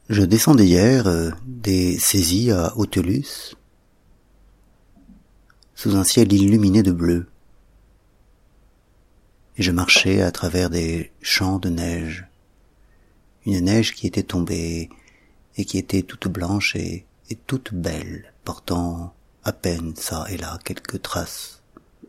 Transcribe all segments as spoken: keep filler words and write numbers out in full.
Je descendais hier euh, des saisies à Autelus, sous un ciel illuminé de bleu, et je marchais à travers des champs de neige, une neige qui était tombée et qui était toute blanche et, et toute belle, portant à peine ça et là quelques traces.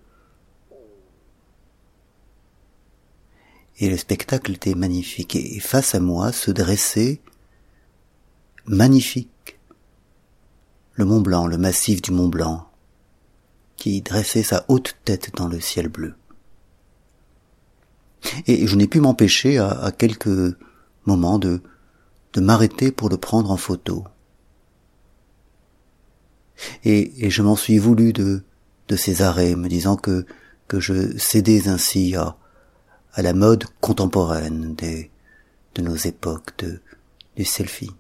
Et le spectacle était magnifique, et face à moi se dressait magnifique le Mont Blanc, le massif du Mont Blanc, qui dressait sa haute tête dans le ciel bleu. Et je n'ai pu m'empêcher à, à quelques moments de, de m'arrêter pour le prendre en photo. Et, et je m'en suis voulu de, de ces arrêts, me disant que, que je cédais ainsi à, à la mode contemporaine des, de nos époques, de, du selfie.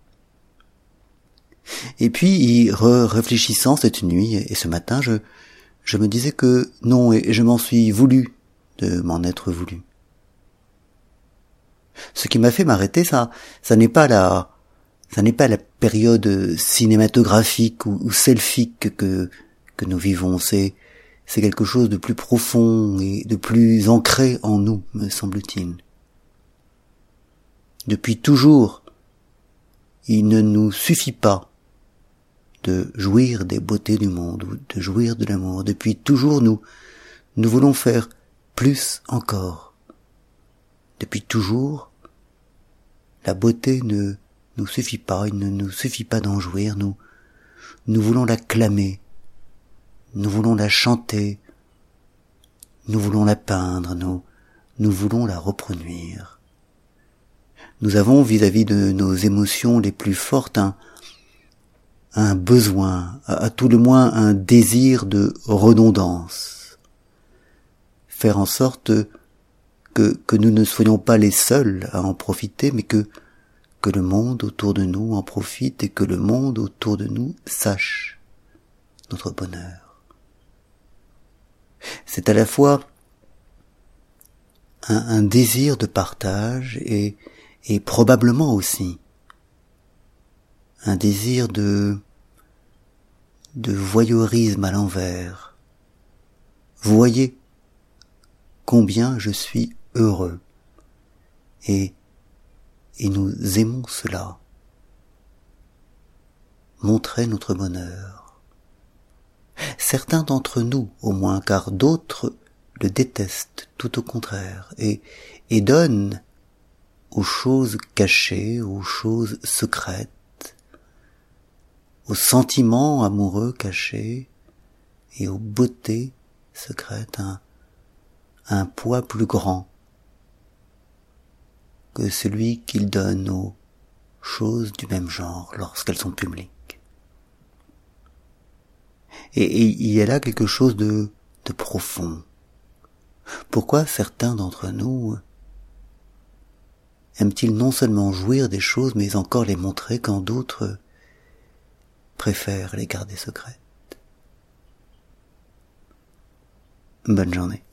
Et puis, y réfléchissant cette nuit et ce matin, je, je me disais que non, et je m'en suis voulu de m'en être voulu. Ce qui m'a fait m'arrêter, ça, ça n'est pas la, ça n'est pas la période cinématographique ou, ou selfique que, que nous vivons. C'est, c'est quelque chose de plus profond et de plus ancré en nous, me semble-t-il. Depuis toujours, il ne nous suffit pas de jouir des beautés du monde ou de jouir de l'amour. Depuis toujours, nous, nous voulons faire plus encore. Depuis toujours, la beauté ne nous suffit pas, il ne nous suffit pas d'en jouir, nous, nous voulons la clamer, nous voulons la chanter, nous voulons la peindre, nous, nous voulons la reproduire. Nous avons vis-à-vis de nos émotions les plus fortes un, un besoin, à, à tout le moins un désir de redondance. Faire en sorte que, que nous ne soyons pas les seuls à en profiter, mais que, que le monde autour de nous en profite et que le monde autour de nous sache notre bonheur. C'est à la fois un, un désir de partage et, et probablement aussi un désir de, de voyeurisme à l'envers. Voyez combien je suis heureux. Et, et nous aimons cela. Montrer notre bonheur. Certains d'entre nous, au moins, car d'autres le détestent tout au contraire, et, et donnent aux choses cachées, aux choses secrètes, aux sentiments amoureux cachés et aux beautés secrètes un, un poids plus grand que celui qu'ils donnent aux choses du même genre lorsqu'elles sont publiques. Et, et il y a là quelque chose de, de profond. Pourquoi certains d'entre nous aiment-ils non seulement jouir des choses, mais encore les montrer, quand d'autres préfèrent les garder secrètes? Bonne journée.